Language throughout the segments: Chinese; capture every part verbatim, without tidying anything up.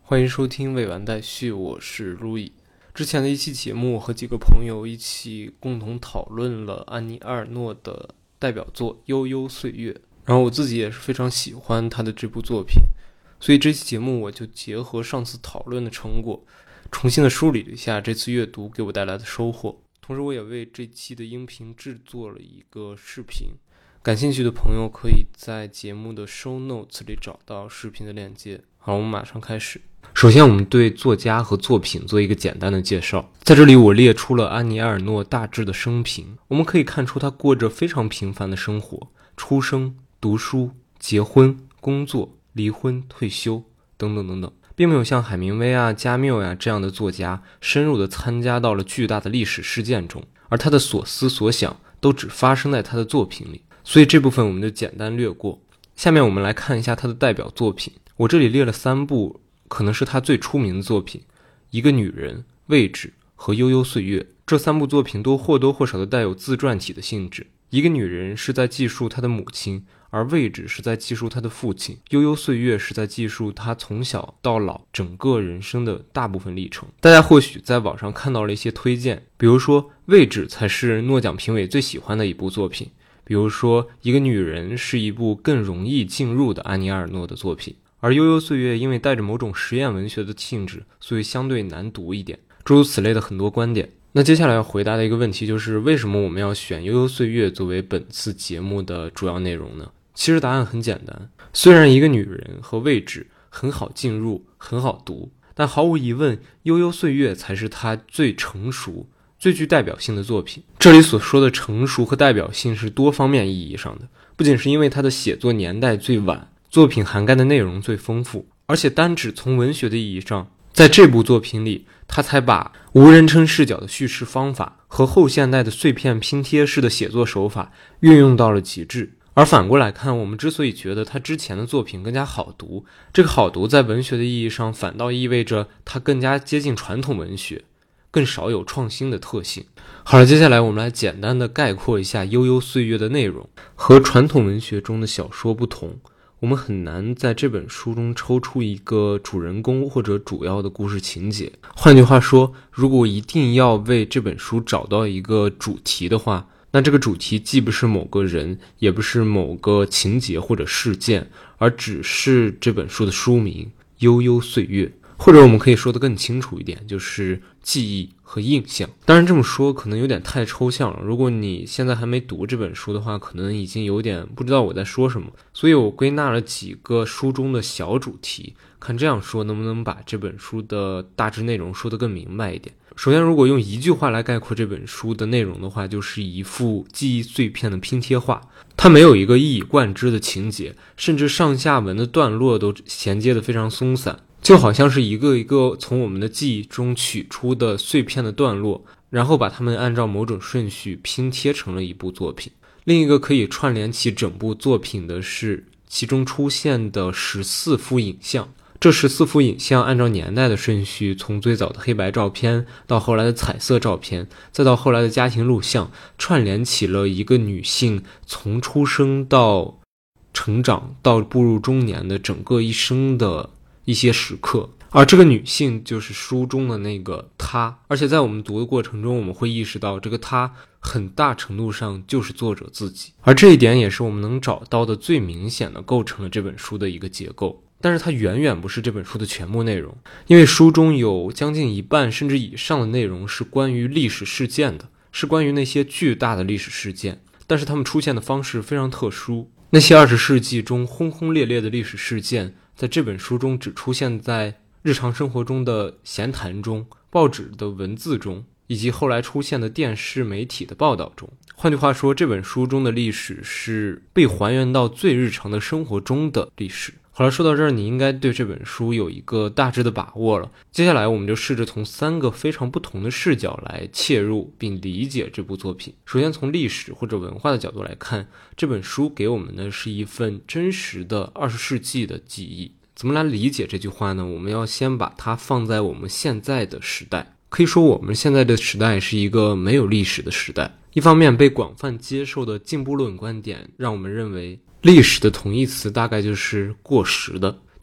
欢迎收听未完待续，我是路易。之前的一期节目和几个朋友一起共同讨论了安妮·埃尔诺的代表作《悠悠岁月》，然后我自己也是非常喜欢他的这部作品，所以这期节目我就结合上次讨论的成果，重新的梳理了一下这次阅读给我带来的收获。同时我也为这期的音频制作了一个视频，感兴趣的朋友可以在节目的 show notes 里找到视频的链接。好，我们马上开始。首先我们对作家和作品做一个简单的介绍，在这里我列出了安妮·埃尔诺大致的生平。我们可以看出他过着非常平凡的生活，出生、读书、结婚、工作、离婚、退休等等等等，并没有像海明威啊、加缪呀、啊、这样的作家深入地参加到了巨大的历史事件中，而他的所思所想都只发生在他的作品里，所以这部分我们就简单略过。下面我们来看一下他的代表作品，我这里列了三部可能是他最出名的作品，一个女人、位置和悠悠岁月。这三部作品都或多或少的带有自传体的性质。一个女人是在记述她的母亲，而位置是在记述她的父亲，悠悠岁月是在记述她从小到老整个人生的大部分历程。大家或许在网上看到了一些推荐，比如说位置才是诺奖评委最喜欢的一部作品，比如说一个女人是一部更容易进入的安妮·埃尔诺的作品，而悠悠岁月因为带着某种实验文学的性质，所以相对难读一点，诸如此类的很多观点。那接下来要回答的一个问题就是为什么我们要选悠悠岁月作为本次节目的主要内容呢？其实答案很简单，虽然一个女人和位置很好进入，很好读，但毫无疑问悠悠岁月才是她最成熟最具代表性的作品。这里所说的成熟和代表性是多方面意义上的，不仅是因为她的写作年代最晚，作品涵盖的内容最丰富，而且单指从文学的意义上，在这部作品里他才把无人称视角的叙事方法和后现代的碎片拼贴式的写作手法运用到了极致。而反过来看，我们之所以觉得他之前的作品更加好读，这个好读在文学的意义上反倒意味着它更加接近传统文学，更少有创新的特性。好了，接下来我们来简单的概括一下悠悠岁月的内容。和传统文学中的小说不同，我们很难在这本书中抽出一个主人公或者主要的故事情节。换句话说，如果一定要为这本书找到一个主题的话，那这个主题既不是某个人，也不是某个情节或者事件，而只是这本书的书名《悠悠岁月》，或者我们可以说得更清楚一点，就是记忆和印象。当然这么说可能有点太抽象了，如果你现在还没读这本书的话，可能已经有点不知道我在说什么，所以我归纳了几个书中的小主题，看这样说能不能把这本书的大致内容说得更明白一点。首先，如果用一句话来概括这本书的内容的话，就是一幅记忆碎片的拼贴画。它没有一个一以贯之的情节，甚至上下文的段落都衔接得非常松散，就好像是一个一个从我们的记忆中取出的碎片的段落，然后把它们按照某种顺序拼贴成了一部作品。另一个可以串联起整部作品的是其中出现的十四幅影像。这十四幅影像按照年代的顺序，从最早的黑白照片到后来的彩色照片，再到后来的家庭录像，串联起了一个女性从出生到成长到步入中年的整个一生的一些时刻。而这个女性就是书中的那个她，而且在我们读的过程中，我们会意识到这个她很大程度上就是作者自己，而这一点也是我们能找到的最明显的构成了这本书的一个结构。但是它远远不是这本书的全部内容，因为书中有将近一半甚至以上的内容是关于历史事件的，是关于那些巨大的历史事件，但是它们出现的方式非常特殊。那些二十世纪中轰轰烈烈的历史事件，在这本书中只出现在日常生活中的闲谈中、报纸的文字中，以及后来出现的电视媒体的报道中。换句话说，这本书中的历史是被还原到最日常的生活中的历史。好了，说到这儿，你应该对这本书有一个大致的把握了。接下来我们就试着从三个非常不同的视角来切入并理解这部作品。首先，从历史或者文化的角度来看，这本书给我们的是一份真实的二十世纪的记忆。怎么来理解这句话呢？我们要先把它放在我们现在的时代。可以说我们现在的时代是一个没有历史的时代。一方面，被广泛接受的进步论观点让我们认为历史的同义词大概就是过时的，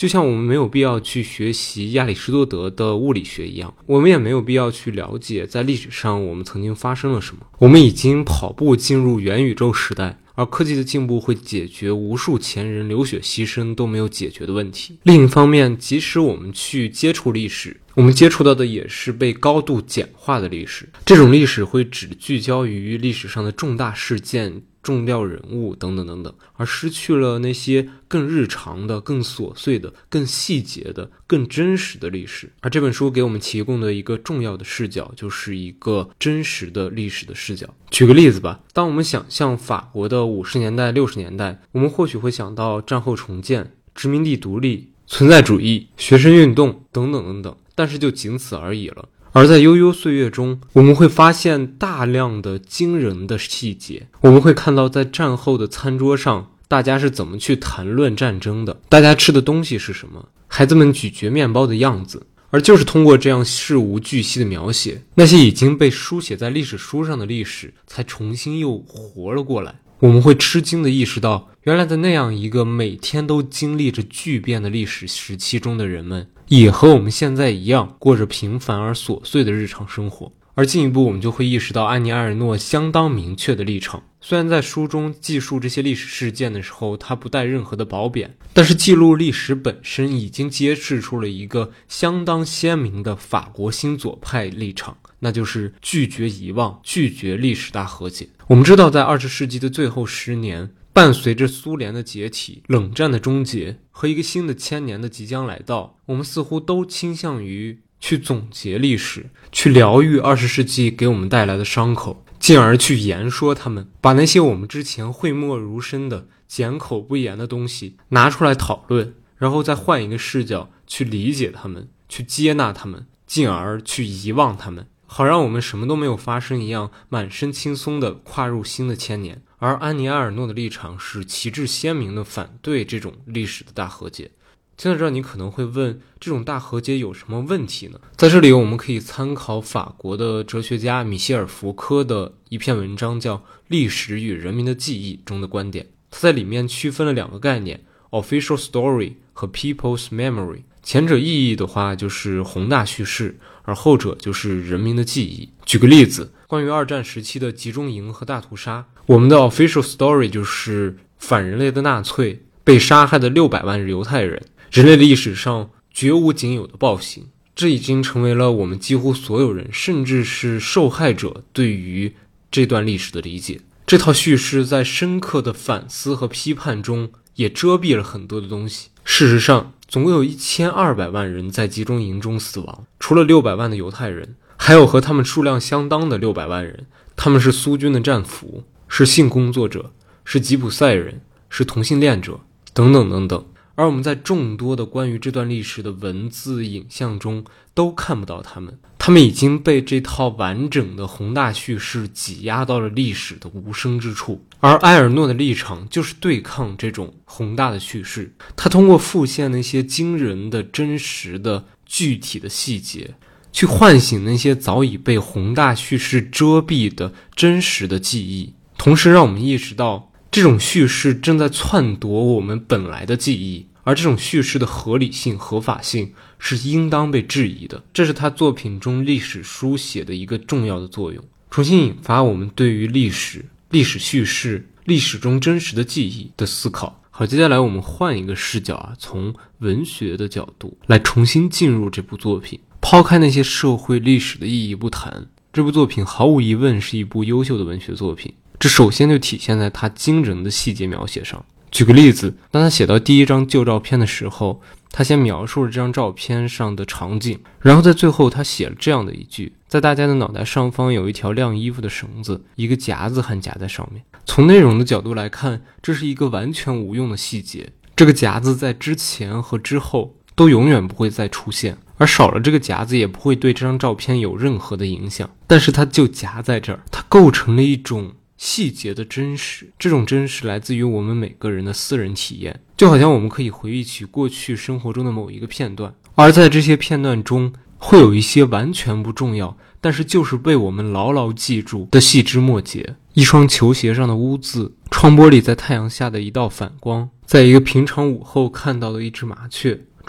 就像我们没有必要去学习亚里士多德的物理学一样，我们也没有必要去了解在历史上我们曾经发生了什么。我们已经跑步进入元宇宙时代，而科技的进步会解决无数前人流血牺牲都没有解决的问题。另一方面，即使我们去接触历史，我们接触到的也是被高度简化的历史。这种历史会只聚焦于历史上的重大事件、重要人物等等等等，而失去了那些更日常的、更琐碎的、更细节的、更真实的历史。而这本书给我们提供的一个重要的视角，就是一个真实的历史的视角。举个例子吧，当我们想象法国的五十年代、六十年代，我们或许会想到战后重建、殖民地独立、存在主义、学生运动等等等等，但是就仅此而已了。而在悠悠岁月中，我们会发现大量的惊人的细节。我们会看到在战后的餐桌上，大家是怎么去谈论战争的，大家吃的东西是什么，孩子们咀嚼面包的样子。而就是通过这样事无巨细的描写，那些已经被书写在历史书上的历史才重新又活了过来。我们会吃惊地意识到，原来在那样一个每天都经历着巨变的历史时期中的人们，也和我们现在一样过着平凡而琐碎的日常生活。而进一步，我们就会意识到安妮埃尔诺相当明确的立场。虽然在书中记述这些历史事件的时候，他不带任何的褒贬，但是记录历史本身已经揭示出了一个相当鲜明的法国新左派立场，那就是拒绝遗忘，拒绝历史大和解。我们知道，在二十世纪的最后十年，伴随着苏联的解体、冷战的终结和一个新的千年的即将来到，我们似乎都倾向于去总结历史，去疗愈二十世纪给我们带来的伤口，进而去言说他们，把那些我们之前讳莫如深的缄口不言的东西拿出来讨论，然后再换一个视角去理解他们，去接纳他们，进而去遗忘他们，好让我们什么都没有发生一样，满身轻松地跨入新的千年。而安妮埃尔诺的立场是旗帜鲜明地反对这种历史的大和解。听到这儿，你可能会问，这种大和解有什么问题呢？在这里我们可以参考法国的哲学家米歇尔·福柯的一篇文章，叫《历史与人民的记忆》中的观点。他在里面区分了两个概念， official story 和 people's memory。 前者意义的话就是宏大叙事，而后者就是人民的记忆。举个例子，关于二战时期的集中营和大屠杀，我们的 official story 就是反人类的纳粹，被杀害的六百万犹太人，人类历史上绝无仅有的暴行。这已经成为了我们几乎所有人，甚至是受害者对于这段历史的理解。这套叙事在深刻的反思和批判中也遮蔽了很多的东西。事实上，总共有一千二百万人在集中营中死亡，除了六百万的犹太人，还有和他们数量相当的六百万人，他们是苏军的战俘，是性工作者，是吉普赛人，是同性恋者，等等等等。而我们在众多的关于这段历史的文字、影像中都看不到他们，他们已经被这套完整的宏大叙事挤压到了历史的无声之处。而埃尔诺的立场就是对抗这种宏大的叙事，他通过复现那些惊人的、真实的、具体的细节，去唤醒那些早已被宏大叙事遮蔽的真实的记忆，同时让我们意识到这种叙事正在篡夺我们本来的记忆，而这种叙事的合理性、合法性是应当被质疑的。这是他作品中历史书写的一个重要的作用，重新引发我们对于历史、历史叙事、历史中真实的记忆的思考。好，接下来我们换一个视角啊，从文学的角度来重新进入这部作品，抛开那些社会历史的意义不谈，这部作品毫无疑问是一部优秀的文学作品。这首先就体现在他惊人的细节描写上。举个例子，当他写到第一张旧照片的时候，他先描述了这张照片上的场景，然后在最后他写了这样的一句：在大家的脑袋上方有一条晾衣服的绳子，一个夹子还夹在上面。从内容的角度来看，这是一个完全无用的细节，这个夹子在之前和之后都永远不会再出现，而少了这个夹子也不会对这张照片有任何的影响，但是它就夹在这儿，它构成了一种细节的真实。这种真实来自于我们每个人的私人体验，就好像我们可以回忆起过去生活中的某一个片段，而在这些片段中会有一些完全不重要，但是就是被我们牢牢记住的细枝末节。一双球鞋上的污渍，窗玻璃在太阳下的一道反光，在一个平常午后看到的一只麻雀，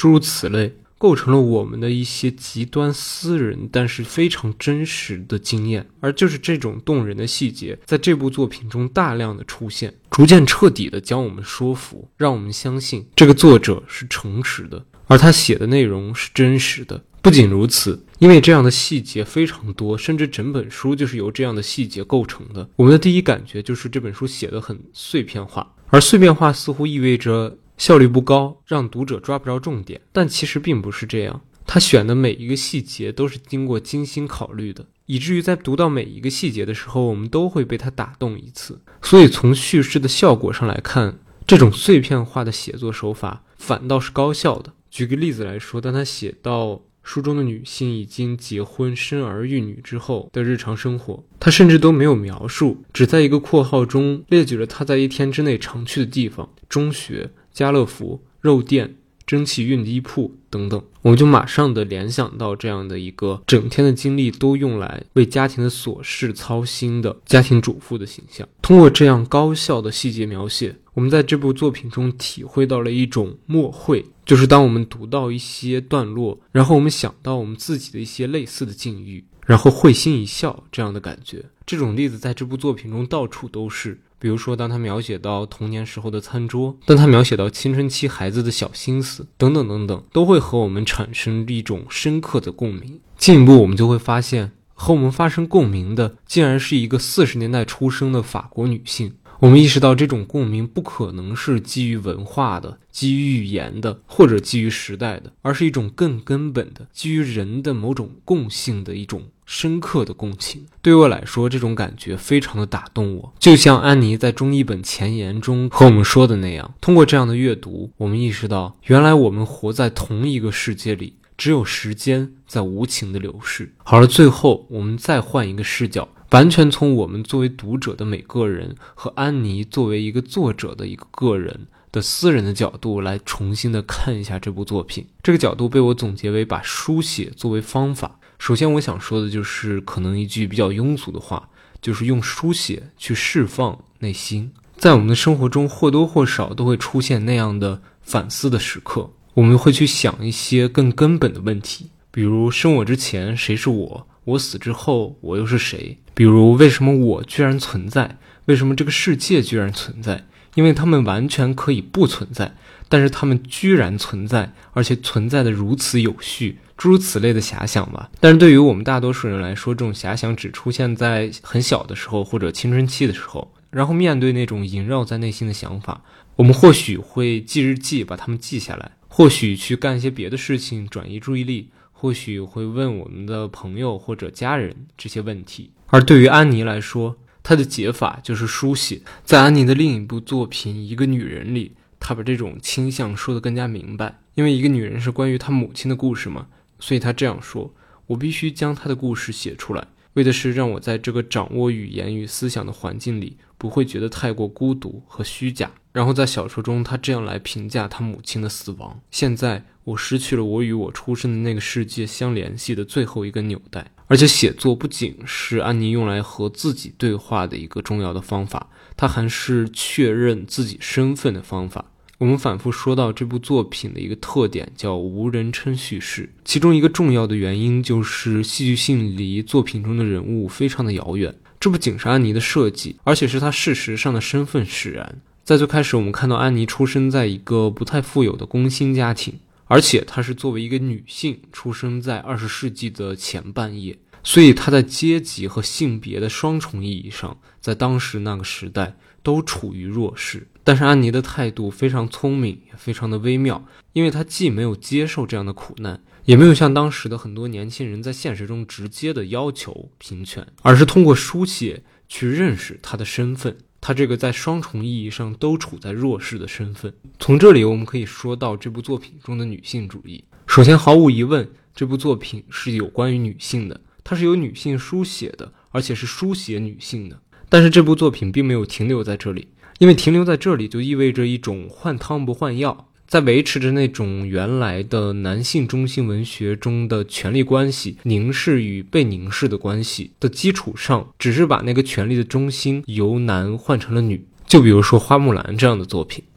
诸如此类，构成了我们的一些极端私人但是非常真实的经验。而就是这种动人的细节在这部作品中大量的出现，逐渐彻底的将我们说服，让我们相信这个作者是诚实的，而他写的内容是真实的。不仅如此，因为这样的细节非常多，甚至整本书就是由这样的细节构成的，我们的第一感觉就是这本书写得很碎片化，而碎片化似乎意味着效率不高，让读者抓不着重点，但其实并不是这样。他选的每一个细节都是经过精心考虑的，以至于在读到每一个细节的时候，我们都会被他打动一次。所以从叙事的效果上来看，这种碎片化的写作手法反倒是高效的。举个例子来说，当他写到书中的女性已经结婚生儿育女之后的日常生活，他甚至都没有描述，只在一个括号中列举了他在一天之内常去的地方，中学、家乐福、肉店、蒸汽熨衣铺等等，我们就马上的联想到这样的一个整天的精力都用来为家庭的琐事操心的家庭主妇的形象。通过这样高效的细节描写，我们在这部作品中体会到了一种默会，就是当我们读到一些段落，然后我们想到我们自己的一些类似的境遇，然后会心一笑这样的感觉。这种例子在这部作品中到处都是，比如说当他描写到童年时候的餐桌，当他描写到青春期孩子的小心思等等等等，都会和我们产生一种深刻的共鸣。进一步我们就会发现，和我们发生共鸣的竟然是一个四十年代出生的法国女性。我们意识到这种共鸣不可能是基于文化的，基于语言的，或者基于时代的，而是一种更根本的基于人的某种共性的一种深刻的共情。对我来说，这种感觉非常的打动我，就像安妮在中译本前言中和我们说的那样，通过这样的阅读，我们意识到原来我们活在同一个世界里，只有时间在无情的流逝。好了，最后我们再换一个视角，完全从我们作为读者的每个人和安妮作为一个作者的一个个人的私人的角度来重新的看一下这部作品。这个角度被我总结为把书写作为方法。首先我想说的就是可能一句比较庸俗的话，就是用书写去释放内心。在我们的生活中或多或少都会出现那样的反思的时刻，我们会去想一些更根本的问题，比如生我之前谁是我，我死之后我又是谁？比如为什么我居然存在？为什么这个世界居然存在？因为他们完全可以不存在，但是他们居然存在，而且存在的如此有序，诸如此类的遐想吧。但是对于我们大多数人来说，这种遐想只出现在很小的时候或者青春期的时候，然后面对那种萦绕在内心的想法，我们或许会记日记把它们记下来，或许去干一些别的事情转移注意力，或许会问我们的朋友或者家人这些问题。而对于安妮来说，她的解法就是书写。在安妮的另一部作品《一个女人》里，她把这种倾向说得更加明白。因为一个女人是关于她母亲的故事嘛，所以她这样说：我必须将她的故事写出来，为的是让我在这个掌握语言与思想的环境里不会觉得太过孤独和虚假。然后在小说中，她这样来评价她母亲的死亡：现在我失去了我与我出生的那个世界相联系的最后一个纽带。而且写作不仅是安妮用来和自己对话的一个重要的方法，它还是确认自己身份的方法。我们反复说到这部作品的一个特点叫无人称叙事，其中一个重要的原因就是戏剧性离作品中的人物非常的遥远。这不仅是安妮的设计，而且是她事实上的身份使然。在最开始我们看到安妮出生在一个不太富有的工薪家庭，而且她是作为一个女性出生在二十世纪的前半叶，所以她在阶级和性别的双重意义上，在当时那个时代都处于弱势。但是安妮的态度非常聪明，也非常的微妙，因为她既没有接受这样的苦难，也没有像当时的很多年轻人在现实中直接的要求平权，而是通过书写去认识她的身份，她这个在双重意义上都处在弱势的身份。从这里我们可以说到这部作品中的女性主义。首先毫无疑问，这部作品是有关于女性的，它是由女性书写的，而且是书写女性的。但是这部作品并没有停留在这里，因为停留在这里就意味着一种换汤不换药，在维持着那种原来的男性中心文学中的权力关系，凝视与被凝视的关系的基础上，只是把那个权力的中心由男换成了女。就比如说花木兰这样的作品。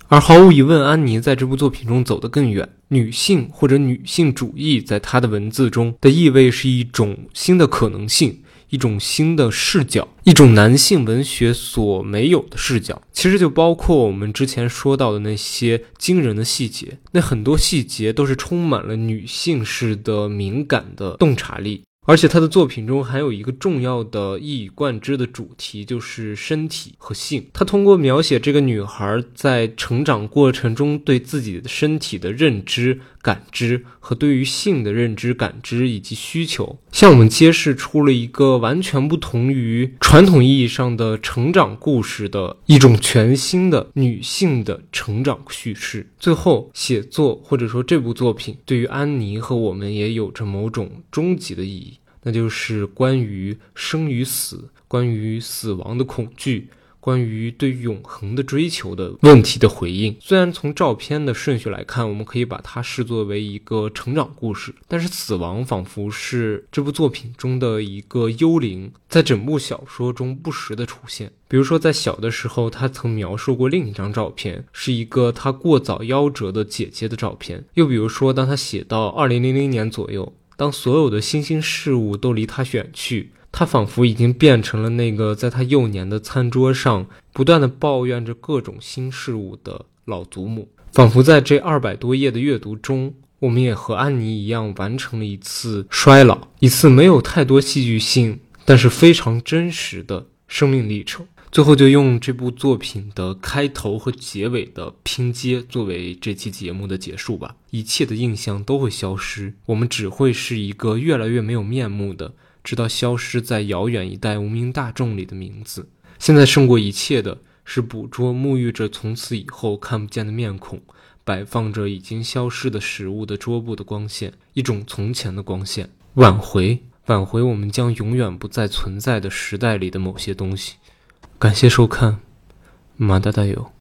而毫无疑问，安妮在这部作品中走得更远。女性或者女性主义在她的文字中的意味是一种新的可能性，一种新的视角，一种男性文学所没有的视角。其实就包括我们之前说到的那些惊人的细节，那很多细节都是充满了女性式的敏感的洞察力。而且他的作品中还有一个重要的一以贯之的主题，就是身体和性。他通过描写这个女孩在成长过程中对自己的身体的认知、感知和对于性的认知、感知以及需求，向我们揭示出了一个完全不同于传统意义上的成长故事的一种全新的女性的成长叙事。最后，写作或者说这部作品对于安妮和我们也有着某种终极的意义，那就是关于生与死，关于死亡的恐惧，关于对永恒的追求的问题的回应。虽然从照片的顺序来看，我们可以把它视作为一个成长故事，但是死亡仿佛是这部作品中的一个幽灵，在整部小说中不时的出现。比如说在小的时候，他曾描述过另一张照片，是一个他过早夭折的姐姐的照片。又比如说当他写到二零零零年左右，当所有的新兴事物都离他远去，他仿佛已经变成了那个在他幼年的餐桌上不断地抱怨着各种新事物的老祖母。仿佛在这二百多页的阅读中，我们也和安妮一样完成了一次衰老，一次没有太多戏剧性但是非常真实的生命历程。最后就用这部作品的开头和结尾的拼接作为这期节目的结束吧。一切的印象都会消失，我们只会是一个越来越没有面目的，直到消失在遥远一代无名大众里的名字。现在胜过一切的是捕捉沐浴着从此以后看不见的面孔，摆放着已经消失的食物的桌布的光线，一种从前的光线，挽回挽回我们将永远不再存在的时代里的某些东西。感谢收看，马达达有。